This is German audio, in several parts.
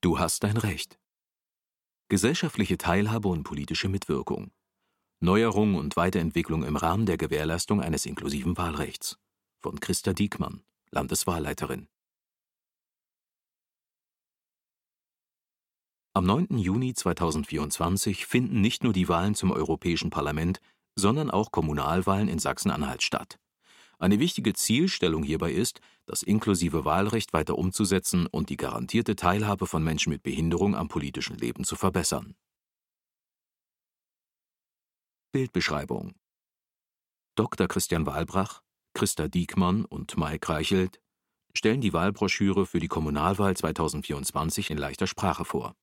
Du hast dein Recht. Gesellschaftliche Teilhabe und politische Mitwirkung. Neuerung und Weiterentwicklung im Rahmen der Gewährleistung eines inklusiven Wahlrechts. Von Christa Diekmann, Landeswahlleiterin. Am 9. Juni 2024 finden nicht nur die Wahlen zum Europäischen Parlament, sondern auch Kommunalwahlen in Sachsen-Anhalt statt. Eine wichtige Zielstellung hierbei ist, das inklusive Wahlrecht weiter umzusetzen und die garantierte Teilhabe von Menschen mit Behinderung am politischen Leben zu verbessern. Bildbeschreibung: Dr. Christian Wahlbrach, Christa Diekmann und Maik Reichelt stellen die Wahlbroschüre für die Kommunalwahl 2024 in leichter Sprache vor.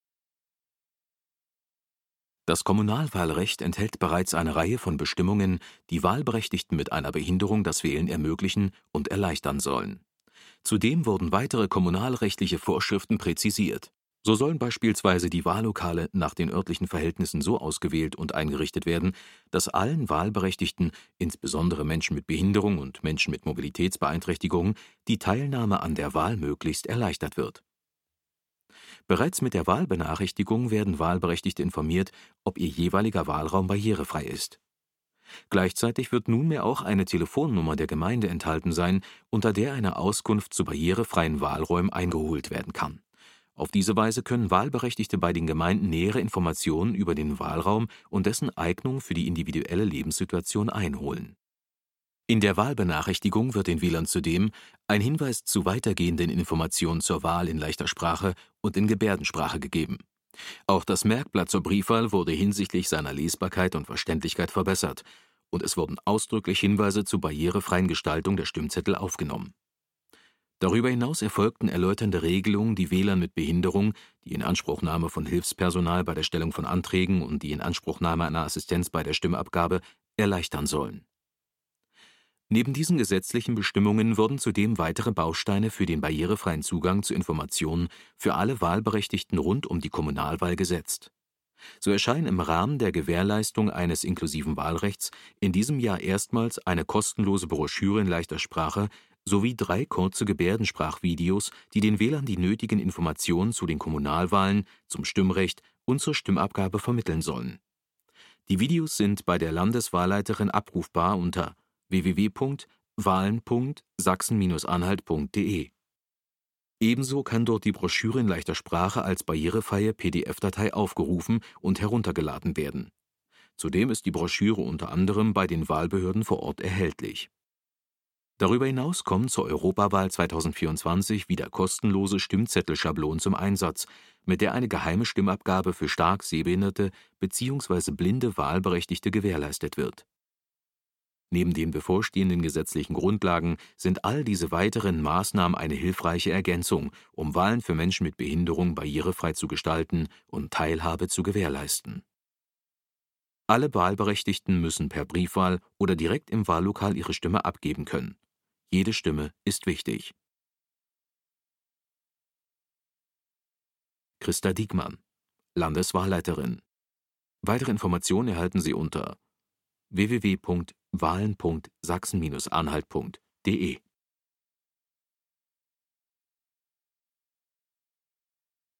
Das Kommunalwahlrecht enthält bereits eine Reihe von Bestimmungen, die Wahlberechtigten mit einer Behinderung das Wählen ermöglichen und erleichtern sollen. Zudem wurden weitere kommunalrechtliche Vorschriften präzisiert. So sollen beispielsweise die Wahllokale nach den örtlichen Verhältnissen so ausgewählt und eingerichtet werden, dass allen Wahlberechtigten, insbesondere Menschen mit Behinderung und Menschen mit Mobilitätsbeeinträchtigungen, die Teilnahme an der Wahl möglichst erleichtert wird. Bereits mit der Wahlbenachrichtigung werden Wahlberechtigte informiert, ob ihr jeweiliger Wahlraum barrierefrei ist. Gleichzeitig wird nunmehr auch eine Telefonnummer der Gemeinde enthalten sein, unter der eine Auskunft zu barrierefreien Wahlräumen eingeholt werden kann. Auf diese Weise können Wahlberechtigte bei den Gemeinden nähere Informationen über den Wahlraum und dessen Eignung für die individuelle Lebenssituation einholen. In der Wahlbenachrichtigung wird den Wählern zudem ein Hinweis zu weitergehenden Informationen zur Wahl in leichter Sprache und in Gebärdensprache gegeben. Auch das Merkblatt zur Briefwahl wurde hinsichtlich seiner Lesbarkeit und Verständlichkeit verbessert, und es wurden ausdrücklich Hinweise zur barrierefreien Gestaltung der Stimmzettel aufgenommen. Darüber hinaus erfolgten erläuternde Regelungen, die Wählern mit Behinderung, die Inanspruchnahme von Hilfspersonal bei der Stellung von Anträgen und die Inanspruchnahme einer Assistenz bei der Stimmabgabe erleichtern sollen. Neben diesen gesetzlichen Bestimmungen wurden zudem weitere Bausteine für den barrierefreien Zugang zu Informationen für alle Wahlberechtigten rund um die Kommunalwahl gesetzt. So erscheinen im Rahmen der Gewährleistung eines inklusiven Wahlrechts in diesem Jahr erstmals eine kostenlose Broschüre in leichter Sprache sowie 3 kurze Gebärdensprachvideos, die den Wählern die nötigen Informationen zu den Kommunalwahlen, zum Stimmrecht und zur Stimmabgabe vermitteln sollen. Die Videos sind bei der Landeswahlleiterin abrufbar unter www.wahlen.sachsen-anhalt.de. Ebenso kann dort die Broschüre in leichter Sprache als barrierefreie PDF-Datei aufgerufen und heruntergeladen werden. Zudem ist die Broschüre unter anderem bei den Wahlbehörden vor Ort erhältlich. Darüber hinaus kommen zur Europawahl 2024 wieder kostenlose Stimmzettelschablonen zum Einsatz, mit der eine geheime Stimmabgabe für stark sehbehinderte bzw. blinde Wahlberechtigte gewährleistet wird. Neben den bevorstehenden gesetzlichen Grundlagen sind all diese weiteren Maßnahmen eine hilfreiche Ergänzung, um Wahlen für Menschen mit Behinderung barrierefrei zu gestalten und Teilhabe zu gewährleisten. Alle Wahlberechtigten müssen per Briefwahl oder direkt im Wahllokal ihre Stimme abgeben können. Jede Stimme ist wichtig. Christa Diekmann, Landeswahlleiterin. Weitere Informationen erhalten Sie unter www.wahlen.sachsen-anhalt.de